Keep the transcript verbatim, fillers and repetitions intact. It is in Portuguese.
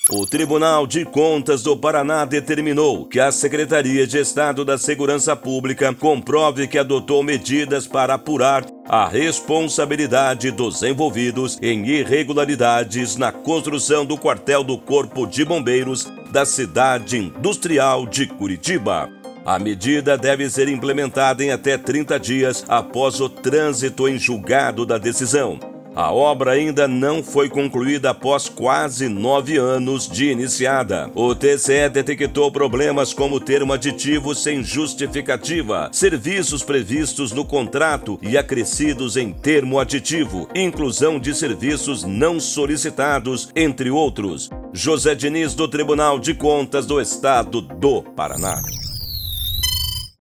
O Tribunal de Contas do Paraná determinou que a Secretaria de Estado da Segurança Pública comprove que adotou medidas para apurar a responsabilidade dos envolvidos em irregularidades na construção do quartel do Corpo de Bombeiros da cidade industrial de Curitiba. A medida deve ser implementada em até trinta dias após o trânsito em julgado da decisão. A obra ainda não foi concluída após quase nove anos de iniciada. O T C E detectou problemas como termo aditivo sem justificativa, serviços previstos no contrato e acrescidos em termo aditivo, inclusão de serviços não solicitados, entre outros. José Diniz, do Tribunal de Contas do Estado do Paraná.